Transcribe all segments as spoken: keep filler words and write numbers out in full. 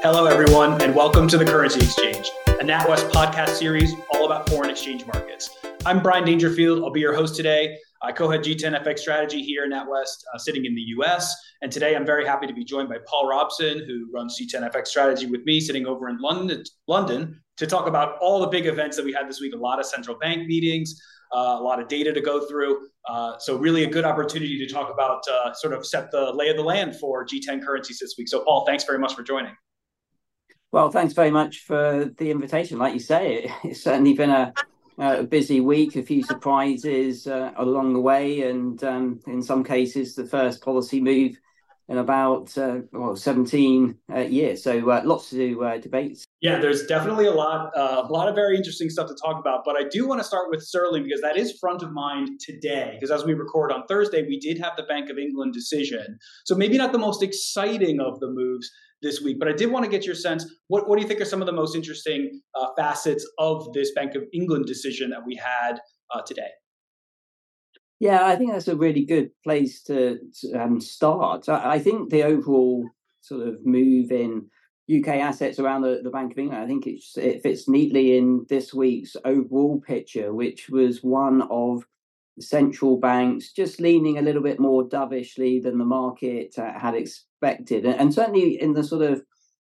Hello, everyone, and welcome to the Currency Exchange, a NatWest podcast series all about foreign exchange markets. I'm Brian Dangerfield. I'll be your host today. I co-head G ten F X strategy here in NatWest, uh, sitting in the U S. And today I'm very happy to be joined by Paul Robson, who runs G ten F X strategy with me, sitting over in London, London, to talk about all the big events that we had this week. A lot of central bank meetings, uh, a lot of data to go through. Uh, so really a good opportunity to talk about, uh, sort of set the lay of the land for G ten currencies this week. So Paul, thanks very much for joining. Well, thanks very much for the invitation. Like you say, it's certainly been a, a busy week, a few surprises uh, along the way, and um, in some cases, the first policy move in about uh, well, seventeen uh, years. So uh, lots to uh, debate. Yeah, there's definitely a lot, uh, a lot of very interesting stuff to talk about. But I do want to start with sterling because that is front of mind today. Because as we record on Thursday, we did have the Bank of England decision. So maybe not the most exciting of the moves this week, but I did want to get your sense. What, what do you think are some of the most interesting uh, facets of this Bank of England decision that we had uh, today? Yeah, I think that's a really good place to, to um, start. I, I think the overall sort of move in U K assets around the, the Bank of England, I think it's, it fits neatly in this week's overall picture, which was one of central banks just leaning a little bit more dovishly than the market uh, had expected. And, and certainly in the sort of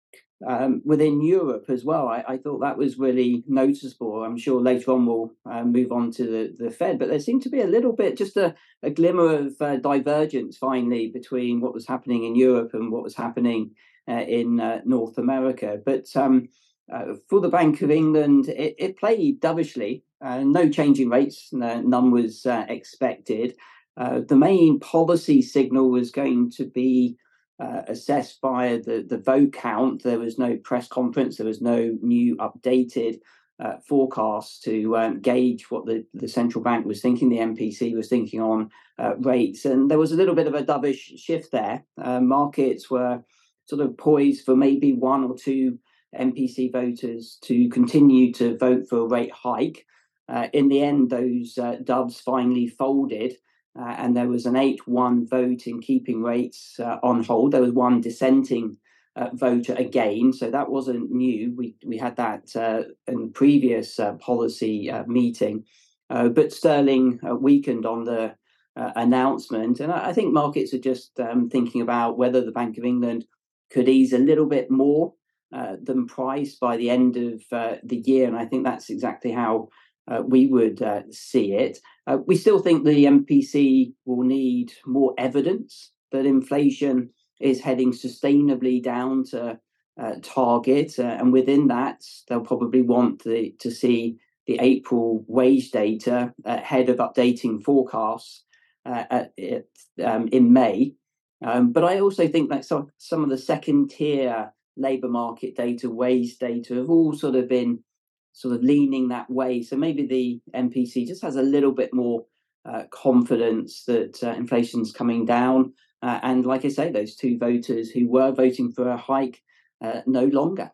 um, within Europe as well, I, I thought that was really noticeable. I'm sure later on we'll uh, move on to the, the Fed, but there seemed to be a little bit, just a, a glimmer of uh, divergence finally between what was happening in Europe and what was happening uh, in uh, North America. But um, uh, for the Bank of England, it, it played dovishly. Uh, no change in rates, no, none was uh, expected. Uh, the main policy signal was going to be uh, assessed by the, the vote count. There was no press conference, there was no new updated uh, forecast to um, gauge what the, the central bank was thinking, the M P C was thinking on uh, rates. And there was a little bit of a dovish shift there. Uh, markets were sort of poised for maybe one or two M P C voters to continue to vote for a rate hike. Uh, in the end, those uh, doves finally folded, uh, and there was an eight one vote in keeping rates uh, on hold. There was one dissenting uh, voter again, so that wasn't new. We we had that uh, in the previous uh, policy uh, meeting, uh, but sterling uh, weakened on the uh, announcement, and I, I think markets are just um, thinking about whether the Bank of England could ease a little bit more uh, than priced by the end of uh, the year, and I think that's exactly how Uh, we would uh, see it. Uh, we still think the M P C will need more evidence that inflation is heading sustainably down to uh, target. Uh, and within that, they'll probably want the, to see the April wage data ahead of updating forecasts uh, at, at, um, in May. Um, but I also think that some, some of the second tier labour market data, wage data, have all sort of been sort of leaning that way. So maybe the M P C just has a little bit more uh, confidence that uh, inflation's coming down. Uh, and like I say, those two voters who were voting for a hike uh, no longer.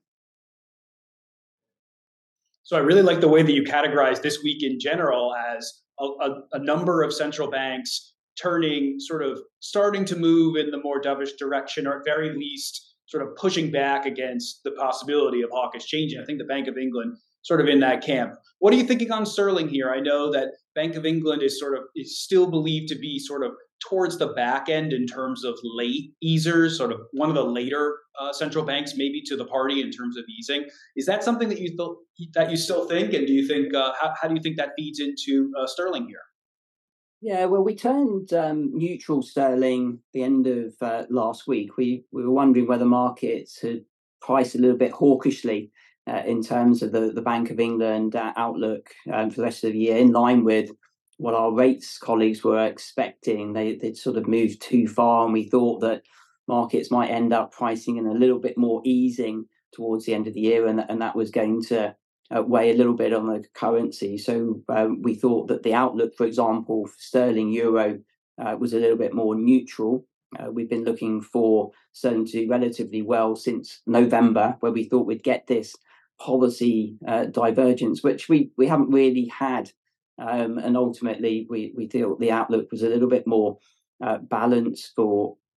So I really like the way that you categorize this week in general as a, a, a number of central banks turning, sort of starting to move in the more dovish direction, or at very least sort of pushing back against the possibility of hawkish changing. I think the Bank of England sort of in that camp. What are you thinking on sterling here? I know that Bank of England is sort of is still believed to be sort of towards the back end in terms of late easers, sort of one of the later uh, central banks maybe to the party in terms of easing. Is that something that you th- that you still think? And do you think uh, how, how do you think that feeds into uh, sterling here? Yeah, well, we turned um, neutral sterling the end of uh, last week. We we were wondering whether markets had priced a little bit hawkishly Uh, in terms of the, the Bank of England uh, outlook um, for the rest of the year, in line with what our rates colleagues were expecting. They, they'd sort of moved too far, and we thought that markets might end up pricing in a little bit more easing towards the end of the year, and, and that was going to uh, weigh a little bit on the currency. So um, we thought that the outlook, for example, for sterling euro uh, was a little bit more neutral. Uh, we've been looking for sterling to do relatively well since November, where we thought we'd get this policy uh, divergence, which we, we haven't really had. Um, and ultimately, we, we feel the outlook was a little bit more uh, balanced for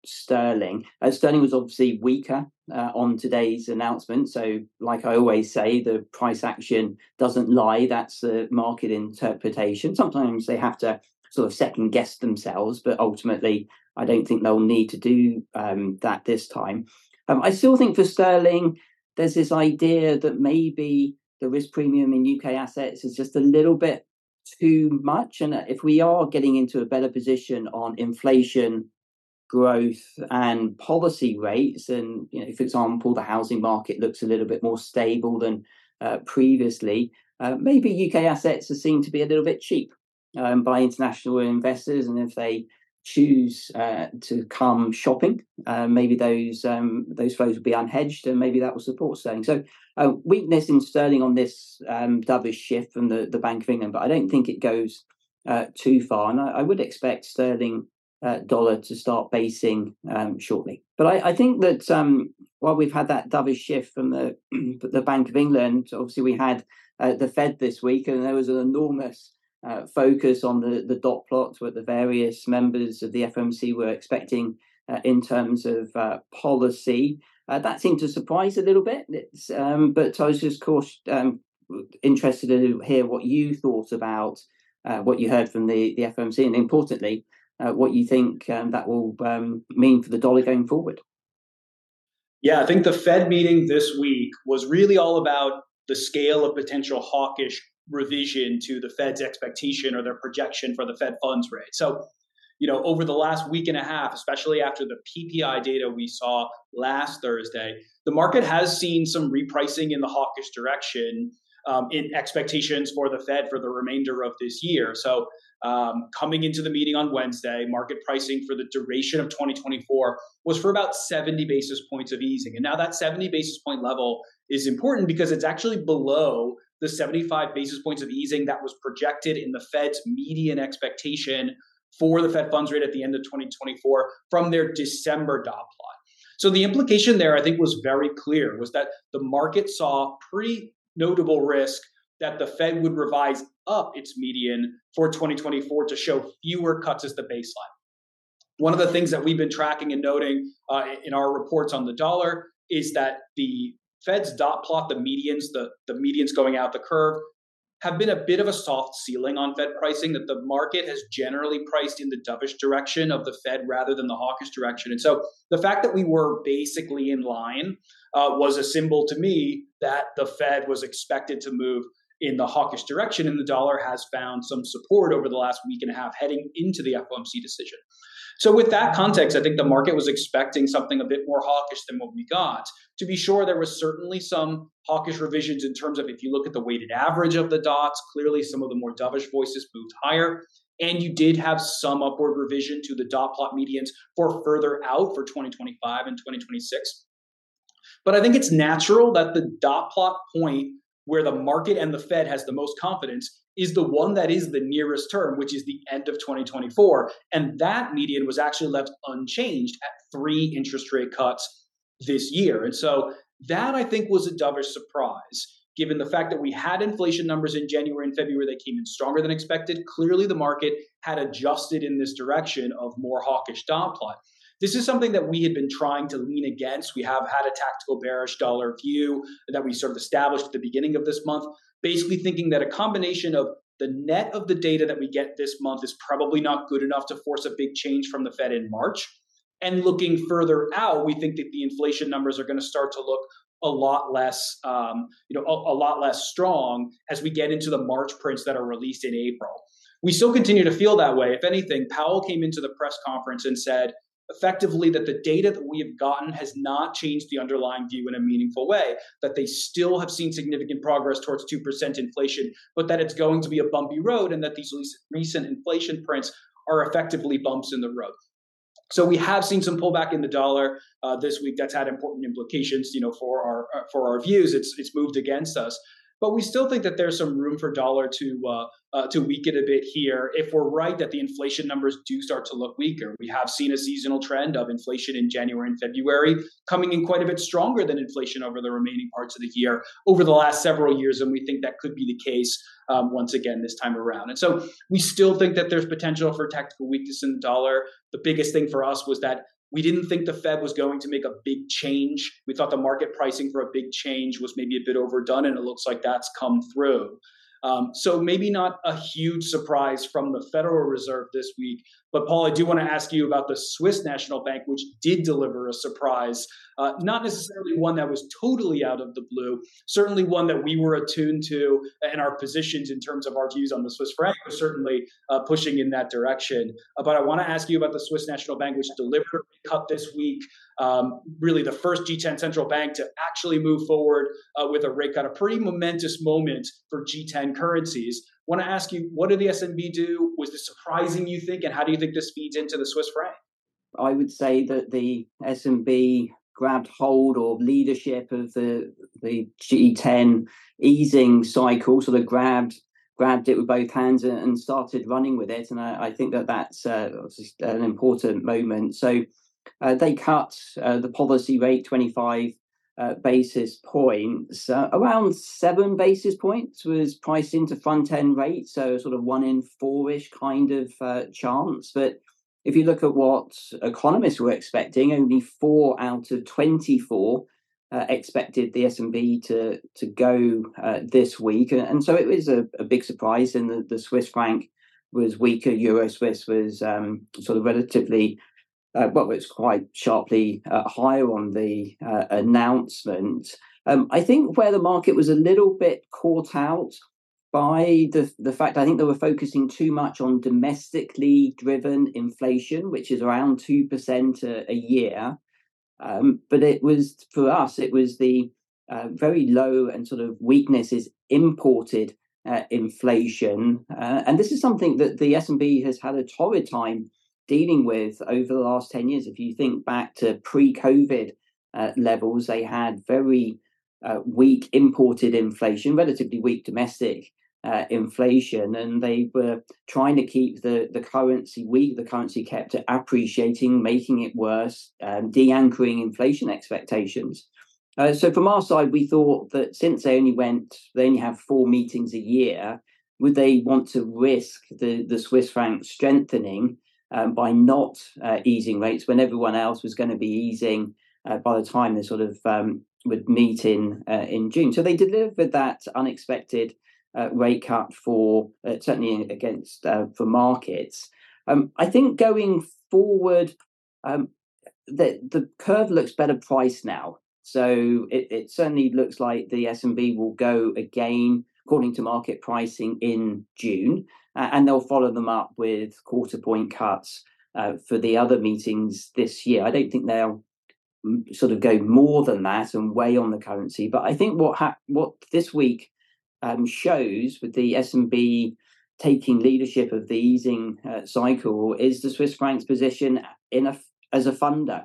sterling. Uh, sterling was obviously weaker uh, on today's announcement. So, like I always say, the price action doesn't lie. That's the market interpretation. Sometimes they have to sort of second guess themselves, but ultimately, I don't think they'll need to do um, that this time. Um, I still think for sterling, there's this idea that maybe the risk premium in U K assets is just a little bit too much. And if we are getting into a better position on inflation, growth and policy rates, and, you know, for example, the housing market looks a little bit more stable than uh, previously, uh, maybe U K assets are seen to be a little bit cheap um, by international investors. And if they choose uh, to come shopping, uh, maybe those um, those flows will be unhedged, and maybe that will support sterling. So uh, weakness in sterling on this um, dovish shift from the, the Bank of England, but I don't think it goes uh, too far. And I, I would expect sterling uh, dollar to start basing um, shortly. But I, I think that um, while we've had that dovish shift from the the Bank of England, obviously we had uh, the Fed this week, and there was an enormous Uh, focus on the, the dot plot, what the various members of the F O M C were expecting uh, in terms of uh, policy. Uh, that seemed to surprise a little bit, it's, um, but I was just, of course, um, interested to hear what you thought about uh, what you heard from the, the F O M C, and importantly, uh, what you think um, that will um, mean for the dollar going forward. Yeah, I think the Fed meeting this week was really all about the scale of potential hawkish revision to the Fed's expectation or their projection for the Fed funds rate. So, you know, over the last week and a half, especially after the P P I data we saw last Thursday, the market has seen some repricing in the hawkish direction um, in expectations for the Fed for the remainder of this year. So um, coming into the meeting on Wednesday, market pricing for the duration of twenty twenty-four was for about seventy basis points of easing. And now that seventy basis point level is important because it's actually below the seventy-five basis points of easing that was projected in the Fed's median expectation for the Fed funds rate at the end of twenty twenty-four from their December dot plot. So the implication there, I think, was very clear, was that the market saw pretty notable risk that the Fed would revise up its median for twenty twenty-four to show fewer cuts as the baseline. One of the things that we've been tracking and noting uh, in our reports on the dollar is that the Fed's dot plot, the medians, the, the medians going out the curve, have been a bit of a soft ceiling on Fed pricing, that the market has generally priced in the dovish direction of the Fed rather than the hawkish direction. And so the fact that we were basically in line uh, was a symbol to me that the Fed was expected to move in the hawkish direction, and the dollar has found some support over the last week and a half heading into the F O M C decision. So with that context, I think the market was expecting something a bit more hawkish than what we got. To be sure, there was certainly some hawkish revisions in terms of, if you look at the weighted average of the dots, clearly some of the more dovish voices moved higher. And you did have some upward revision to the dot plot medians for further out for twenty twenty-five and twenty twenty-six. But I think it's natural that the dot plot point where the market and the Fed has the most confidence is the one that is the nearest term, which is the end of twenty twenty-four. And that median was actually left unchanged at three interest rate cuts this year. And so that, I think, was a dovish surprise, given the fact that we had inflation numbers in January and February that came in stronger than expected. Clearly, the market had adjusted in this direction of more hawkish dot plot. This is something that we had been trying to lean against. We have had a tactical bearish dollar view that we sort of established at the beginning of this month, basically thinking that a combination of the net of the data that we get this month is probably not good enough to force a big change from the Fed in March. And looking further out, we think that the inflation numbers are going to start to look a lot less, um, you know, a, a lot less strong as we get into the March prints that are released in April. We still continue to feel that way. If anything, Powell came into the press conference and said, effectively, that the data that we have gotten has not changed the underlying view in a meaningful way, that they still have seen significant progress towards two percent inflation, but that it's going to be a bumpy road, and that these recent inflation prints are effectively bumps in the road. So we have seen some pullback in the dollar uh, this week. That's had important implications, you know, for our uh, for our views. It's it's moved against us. But we still think that there's some room for dollar to uh, uh, to weaken a bit here if we're right that the inflation numbers do start to look weaker. We have seen a seasonal trend of inflation in January and February coming in quite a bit stronger than inflation over the remaining parts of the year over the last several years, and we think that could be the case um, once again this time around. And so we still think that there's potential for tactical weakness in the dollar. The biggest thing for us was that We didn't think the Fed was going to make a big change. We thought the market pricing for a big change was maybe a bit overdone, and it looks like that's come through. Um, so maybe not a huge surprise from the Federal Reserve this week. But Paul, I do want to ask you about the Swiss National Bank, which did deliver a surprise, uh, not necessarily one that was totally out of the blue, certainly one that we were attuned to, and our positions in terms of our views on the Swiss franc were certainly uh, pushing in that direction. Uh, but I want to ask you about the Swiss National Bank, which delivered a cut this week. Um, really the first G ten central bank to actually move forward uh, with a rate cut, a pretty momentous moment for G ten currencies. I want to ask you, what did the S N B do? Was this surprising, you think? And how do you think this feeds into the Swiss franc? I would say that the S N B grabbed hold or leadership of the the G ten easing cycle, sort of grabbed grabbed it with both hands and started running with it. And I, I think that that's uh, an important moment. So uh, they cut uh, the policy rate twenty-five uh, basis points. Uh, around seven basis points was priced into front end rate, so sort of one in four-ish kind of uh, chance. But if you look at what economists were expecting, only four out of twenty-four uh, expected the S N B to to go uh, this week, and, and so it was a, a big surprise. And the, the Swiss franc was weaker. Euro Swiss was um, sort of relatively, uh, well, it's quite sharply uh, higher on the uh, announcement. Um, I think where the market was a little bit caught out by the the fact, I think they were focusing too much on domestically driven inflation, which is around two percent a, a year. Um, but it was, for us, it was the uh, very low and sort of weakness is imported uh, inflation. Uh, and this is something that the S N B has had a torrid time dealing with over the last ten years. If you think back to pre-COVID uh, levels, they had very uh, weak imported inflation, relatively weak domestic Uh, inflation, and they were trying to keep the, the currency weak. The currency kept appreciating, making it worse, um, de-anchoring inflation expectations. Uh, so from our side, we thought that since they only went, they only have four meetings a year, would they want to risk the, the Swiss franc strengthening um, by not uh, easing rates when everyone else was going to be easing uh, by the time they sort of um, would meet in uh, in June? So they delivered that unexpected Uh, rate cut for uh, certainly against uh, for markets. Um, I think going forward, um, the the curve looks better priced now. So it, it certainly looks like the S N B will go again according to market pricing in June, uh, and they'll follow them up with quarter point cuts uh, for the other meetings this year. I don't think they'll sort of go more than that and weigh on the currency. But I think what ha- what this week Um, shows with the S N B taking leadership of the easing uh, cycle is the Swiss franc's position in a as a funder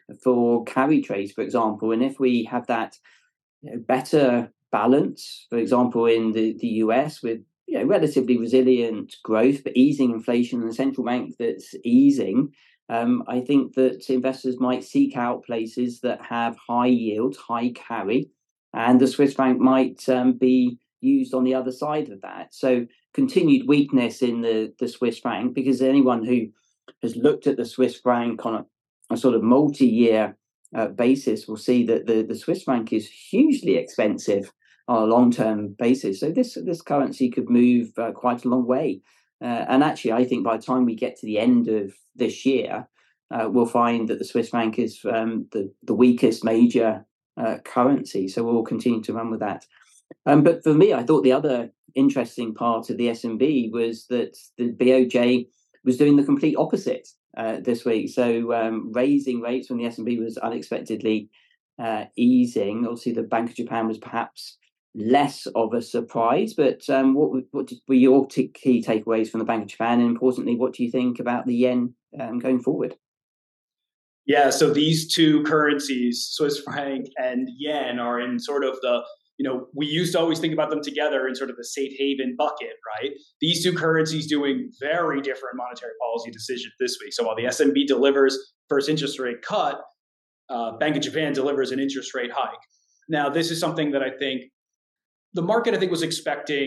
for carry trades, for example. And if we have that you know, better balance, for example, in the, the U S with you know, relatively resilient growth, but easing inflation and a central bank that's easing, um, I think that investors might seek out places that have high yield, high carry, and the Swiss franc might um, be used on the other side of that. So continued weakness in the, the Swiss franc, because anyone who has looked at the Swiss franc on a, a sort of multi-year uh, basis will see that the, the Swiss franc is hugely expensive on a long-term basis. So this, this currency could move uh, quite a long way. Uh, and actually, I think by the time we get to the end of this year, uh, we'll find that the Swiss franc is um, the, the weakest major uh, currency. So we'll continue to run with that. Um, but for me, I thought the other interesting part of the S N B was that the B O J was doing the complete opposite uh, this week. So um, raising rates when the S N B was unexpectedly uh, easing. Obviously, the Bank of Japan was perhaps less of a surprise. But um, what, what were your t- key takeaways from the Bank of Japan? And importantly, what do you think about the yen um, going forward? Yeah, so these two currencies, Swiss franc and yen, are in sort of the you know, we used to always think about them together in sort of the safe haven bucket, right? These two currencies doing very different monetary policy decisions this week. So while the S N B delivers first interest rate cut, uh, Bank of Japan delivers an interest rate hike. Now, this is something that I think the market, I think, was expecting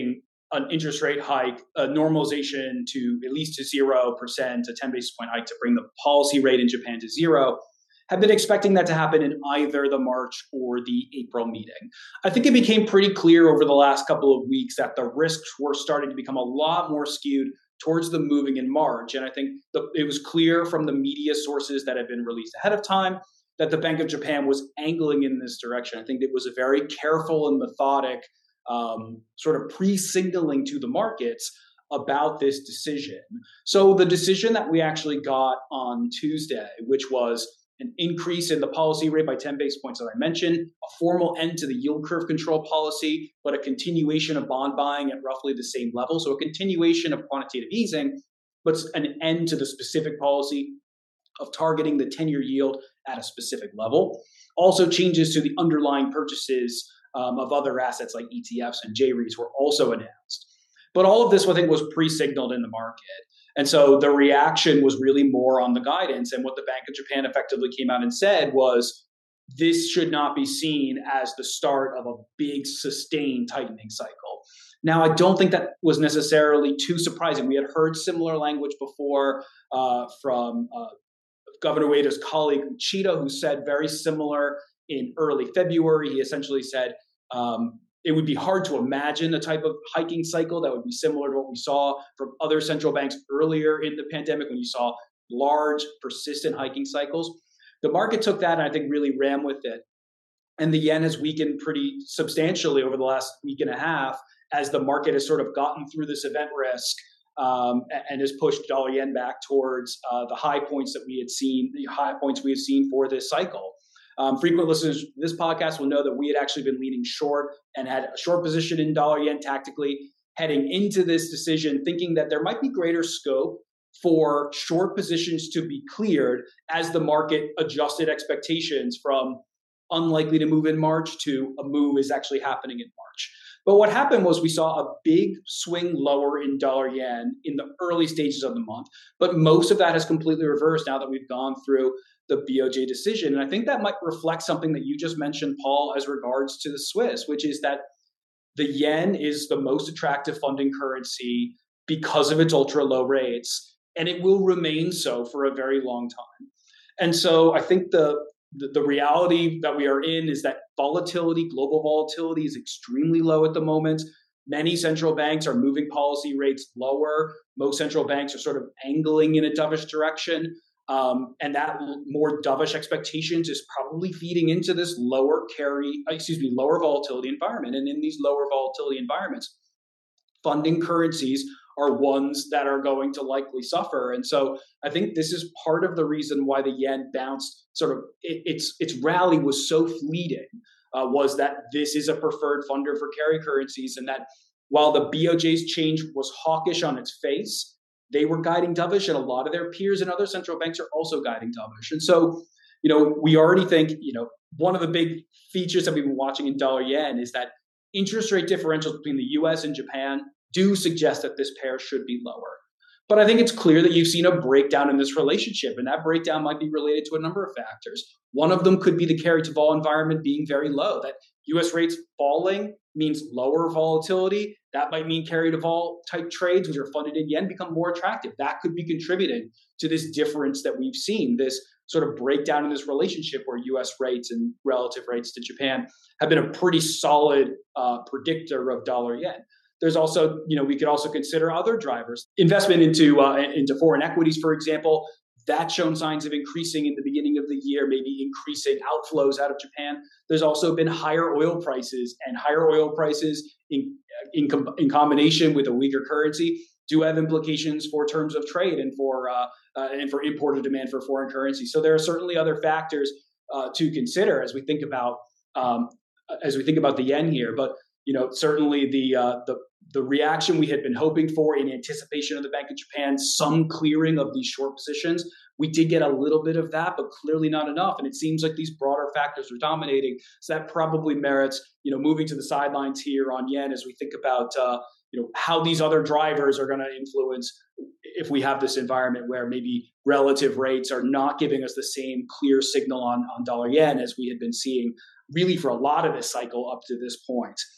an interest rate hike, a normalization to at least to zero percent, a ten basis point hike to bring the policy rate in Japan to zero, have been expecting that to happen in either the March or the April meeting. I think it became pretty clear over the last couple of weeks that the risks were starting to become a lot more skewed towards the moving in March. And I think the, it was clear from the media sources that had been released ahead of time that the Bank of Japan was angling in this direction. I think it was a very careful and methodic um, sort of pre-signaling to the markets about this decision. So the decision that we actually got on Tuesday, which was an increase in the policy rate by ten basis points, as I mentioned, a formal end to the yield curve control policy, but a continuation of bond buying at roughly the same level. So a continuation of quantitative easing, but an end to the specific policy of targeting the ten-year yield at a specific level. Also changes to the underlying purchases um, of other assets like E T Fs and J REITs were also announced. But all of this, I think, was pre-signaled in the market. And so the reaction was really more on the guidance. And what the Bank of Japan effectively came out and said was, this should not be seen as the start of a big sustained tightening cycle. Now, I don't think that was necessarily too surprising. We had heard similar language before uh, from uh, Governor Ueda's colleague, Uchida, who said very similar in early February. He essentially said, um, it would be hard to imagine a type of hiking cycle that would be similar to what we saw from other central banks earlier in the pandemic when you saw large, persistent hiking cycles. The market took that and I think really ran with it. And the yen has weakened pretty substantially over the last week and a half as the market has sort of gotten through this event risk um, and has pushed dollar yen back towards uh, the high points that we had seen, the high points we had seen for this cycle. Um, frequent listeners to this podcast will know that we had actually been leaning short and had a short position in dollar yen tactically heading into this decision, thinking that there might be greater scope for short positions to be cleared as the market adjusted expectations from unlikely to move in March to a move is actually happening in March. But what happened was we saw a big swing lower in dollar yen in the early stages of the month. But most of that has completely reversed now that we've gone through the B O J decision. And I think that might reflect something that you just mentioned, Paul, as regards to the Swiss, which is that the yen is the most attractive funding currency because of its ultra low rates, and it will remain so for a very long time. And so I think the, the, the reality that we are in is that volatility, global volatility is extremely low at the moment. Many central banks are moving policy rates lower. Most central banks are sort of angling in a dovish direction. Um, and that more dovish expectations is probably feeding into this lower carry, excuse me, lower volatility environment. And in these lower volatility environments, funding currencies are ones that are going to likely suffer. And so I think this is part of the reason why the yen bounced sort of, it, its its rally was so fleeting, uh, was that this is a preferred funder for carry currencies. And that while the B O J's change was hawkish on its face, they were guiding dovish, and a lot of their peers and other central banks are also guiding dovish. And so, you know, we already think, you know, one of the big features that we've been watching in dollar yen is that interest rate differentials between the U S and Japan do suggest that this pair should be lower. But I think it's clear that you've seen a breakdown in this relationship, and that breakdown might be related to a number of factors. One of them could be the carry to vol environment being very low, that U S rates falling means lower volatility. That might mean carry to vol type trades, which are funded in yen, become more attractive. That could be contributing to this difference that we've seen, this sort of breakdown in this relationship where U S rates and relative rates to Japan have been a pretty solid uh, predictor of dollar yen. There's also, you know, we could also consider other drivers. Investment into uh, into foreign equities, for example, that's shown signs of increasing in the beginning of the year, maybe increasing outflows out of Japan. There's also been higher oil prices, and higher oil prices in in, com- in combination with a weaker currency do have implications for terms of trade and for uh, uh, and for importer demand for foreign currency. So there are certainly other factors uh, to consider as we think about um, as we think about the yen here. But you know, certainly the uh, the the reaction we had been hoping for in anticipation of the Bank of Japan, some clearing of these short positions. We did get a little bit of that, but clearly not enough. And it seems like these broader factors are dominating. So that probably merits, you know, moving to the sidelines here on yen as we think about, uh, you know, how these other drivers are going to influence if we have this environment where maybe relative rates are not giving us the same clear signal on, on dollar yen as we had been seeing really for a lot of this cycle up to this point.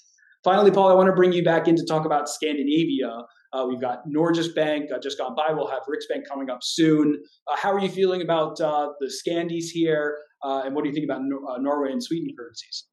Finally, Paul, I want to bring you back in to talk about Scandinavia. Uh, we've got Norges Bank uh, just gone by. We'll have Riksbank coming up soon. Uh, how are you feeling about uh, the Scandies here? Uh, and what do you think about Nor- uh, Norway and Sweden currencies?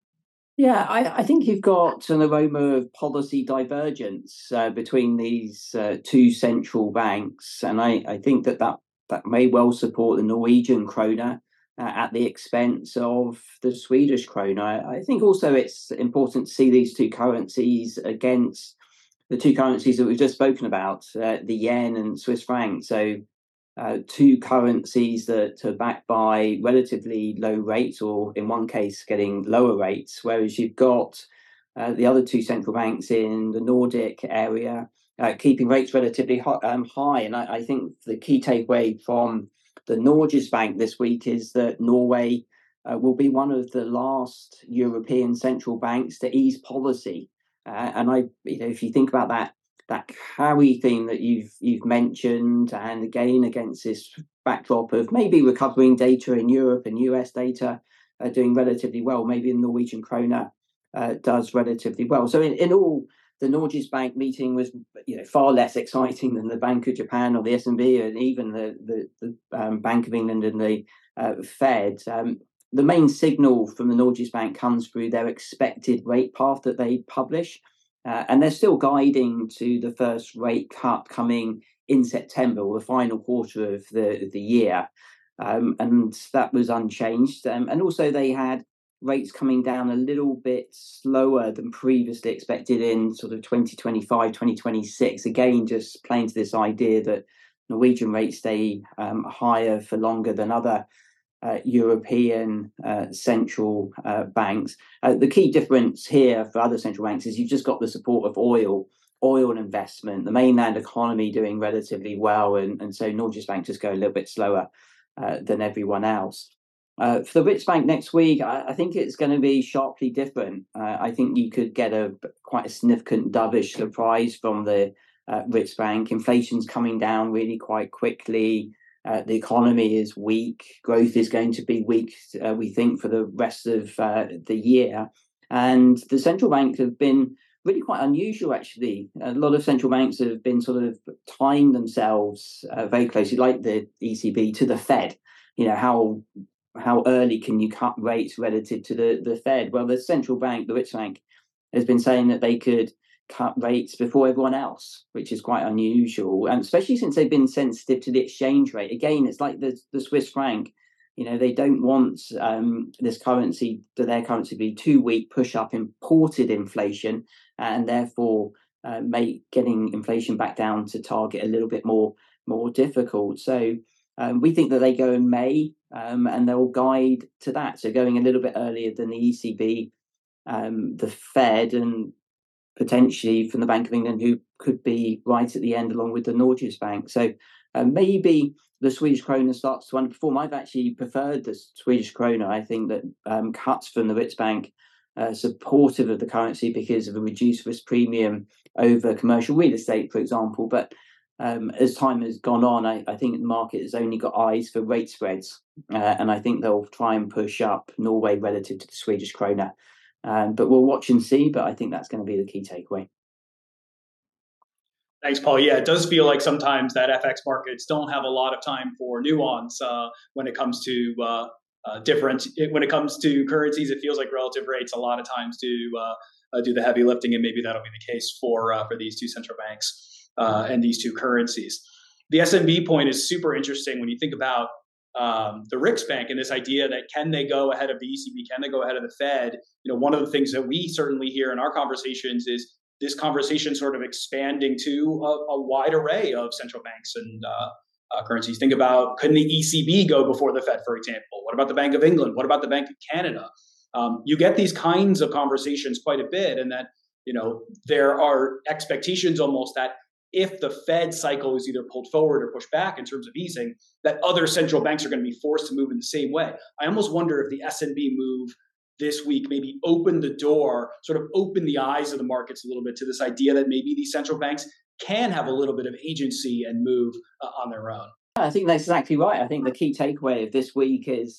Yeah, I, I think you've got an aroma of policy divergence uh, between these uh, two central banks, and I, I think that, that that may well support the Norwegian krona uh, at the expense of the Swedish krona. I, I think also it's important to see these two currencies against the two currencies that we've just spoken about, uh, the yen and Swiss franc. So uh, two currencies that are backed by relatively low rates, or in one case, getting lower rates, whereas you've got uh, the other two central banks in the Nordic area uh, keeping rates relatively ho- um, high. And I, I think the key takeaway from the Norges Bank this week is that Norway uh, will be one of the last European central banks to ease policy. Uh, and I, you know, if you think about that that carry theme that you've you've mentioned, and again against this backdrop of maybe recovering data in Europe and U S data uh, doing relatively well, maybe the Norwegian krona uh, does relatively well. So in, in all, the Norges Bank meeting was, you know, far less exciting than the Bank of Japan or the S and P, and even the the, the um, Bank of England and the uh, Fed. Um, the main signal from the Norges Bank comes through their expected rate path that they publish. Uh, and they're still guiding to the first rate cut coming in September, or the final quarter of the, the year. Um, and that was unchanged. Um, and also they had rates coming down a little bit slower than previously expected in sort of twenty twenty-five, twenty twenty-six. Again, just playing to this idea that Norwegian rates stay um, higher for longer than other Uh, European uh, central uh, banks. Uh, the key difference here for other central banks is you've just got the support of oil, oil and investment, the mainland economy doing relatively well, and, and so Norges Bank just go a little bit slower uh, than everyone else. Uh, for the Riksbank next week, I, I think it's going to be sharply different. Uh, I think you could get a quite a significant dovish surprise from the uh, Riksbank. Inflation's coming down really quite quickly. Uh, the economy is weak. Growth is going to be weak, uh, we think, for the rest of uh, the year. And the central banks have been really quite unusual, actually. A lot of central banks have been sort of tying themselves uh, very closely, like the E C B, to the Fed. You know, how how early can you cut rates relative to the, the Fed? Well, the central bank, the Riksbank, has been saying that they could cut rates before everyone else, which is quite unusual, and especially since they've been sensitive to the exchange rate. Again, it's like the the Swiss franc. You know, they don't want um, this currency, to their currency, be too weak, push up imported inflation, and therefore uh, make getting inflation back down to target a little bit more more difficult. So um, we think that they go in May, um, and they'll guide to that. So going a little bit earlier than the E C B, um, the Fed, and potentially from the Bank of England, who could be right at the end along with the Norges Bank. So uh, maybe the Swedish krona starts to underperform. I've actually preferred the Swedish krona. I think that um, cuts from the Riksbank uh, supportive of the currency because of a reduced risk premium over commercial real estate, for example. But um, as time has gone on, I, I think the market has only got eyes for rate spreads. Uh, and I think they'll try and push up Norway relative to the Swedish krona. Um, but we'll watch and see. But I think that's going to be the key takeaway. Thanks, Paul. Yeah, it does feel like sometimes that F X markets don't have a lot of time for nuance uh, when it comes to uh, uh, different. When it comes to currencies, it feels like relative rates a lot of times do uh, uh, do the heavy lifting, and maybe that'll be the case for uh, for these two central banks uh, and these two currencies. The S M B point is super interesting when you think about um, the Riksbank and this idea that can they go ahead of the E C B? Can they go ahead of the Fed? You know, one of the things that we certainly hear in our conversations is this conversation sort of expanding to a, a wide array of central banks and uh, uh, currencies. Think about, couldn't the E C B go before the Fed, for example? What about the Bank of England? What about the Bank of Canada? Um, you get these kinds of conversations quite a bit, and that, you know, there are expectations almost that if the Fed cycle is either pulled forward or pushed back in terms of easing, that other central banks are going to be forced to move in the same way. I almost wonder if the S and B move this week maybe open the door, sort of open the eyes of the markets a little bit to this idea that maybe these central banks can have a little bit of agency and move uh, on their own. I think that's exactly right. I think the key takeaway of this week is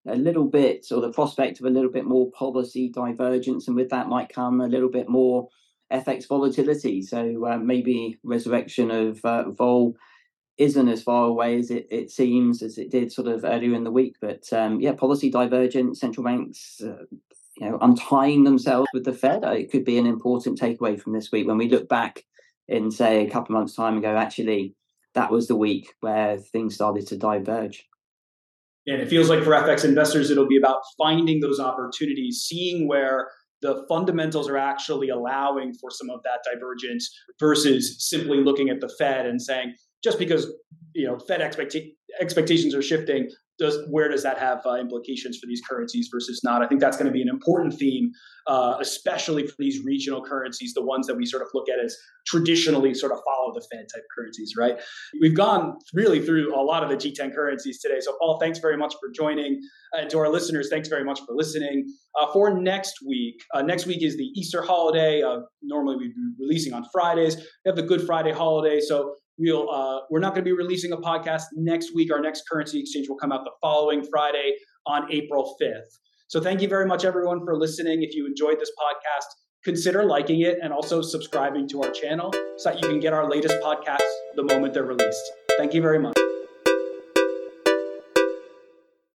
a little bit, or the prospect of a little bit more policy divergence, and with that might come a little bit more F X volatility. So uh, maybe resurrection of uh, vol isn't as far away as it, it seems, as it did sort of earlier in the week. But um, yeah, policy divergence, central banks, uh, you know, untying themselves with the Fed. Uh, it could be an important takeaway from this week when we look back in, say, a couple of months' time ago. Actually, that was the week where things started to diverge. And it feels like for F X investors, it'll be about finding those opportunities, seeing where the fundamentals are actually allowing for some of that divergence versus simply looking at the Fed and saying, just because, you know, Fed expecta- expectations are shifting, does where does that have uh, implications for these currencies versus not? I think that's going to be an important theme, uh, especially for these regional currencies, the ones that we sort of look at as traditionally sort of follow the Fed type currencies, right? We've gone really through a lot of the G ten currencies today. So Paul, thanks very much for joining. And to our listeners, thanks very much for listening. Uh, for next week, uh, next week is the Easter holiday. Uh, normally we'd be releasing on Fridays. We have the Good Friday holiday. So We'll, uh, we're not going to be releasing a podcast next week. Our next currency exchange will come out the following Friday on April fifth. So thank you very much, everyone, for listening. If you enjoyed this podcast, consider liking it and also subscribing to our channel so that you can get our latest podcasts the moment they're released. Thank you very much.